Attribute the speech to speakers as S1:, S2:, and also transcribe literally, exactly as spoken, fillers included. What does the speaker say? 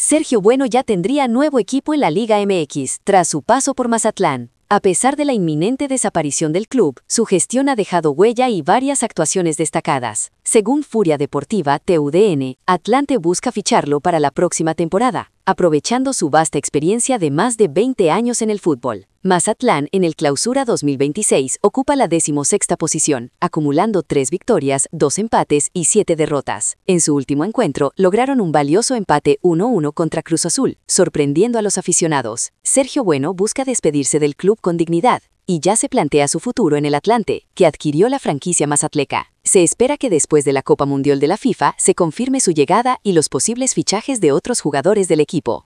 S1: Sergio Bueno ya tendría nuevo equipo en la Liga M X, tras su paso por Mazatlán. A pesar de la inminente desaparición del club, su gestión ha dejado huella y varias actuaciones destacadas. Según Furia Deportiva T U D N, Atlante busca ficharlo para la próxima temporada, aprovechando su vasta experiencia de más de veinte años en el fútbol. Mazatlán, en el Clausura dos mil veintiséis, ocupa la decimosexta posición, acumulando tres victorias, dos empates y siete derrotas. En su último encuentro, lograron un valioso empate uno a uno contra Cruz Azul, sorprendiendo a los aficionados. Sergio Bueno busca despedirse del club con dignidad y ya se plantea su futuro en el Atlante, que adquirió la franquicia mazatleca. Se espera que después de la Copa Mundial de la FIFA se confirme su llegada y los posibles fichajes de otros jugadores del equipo.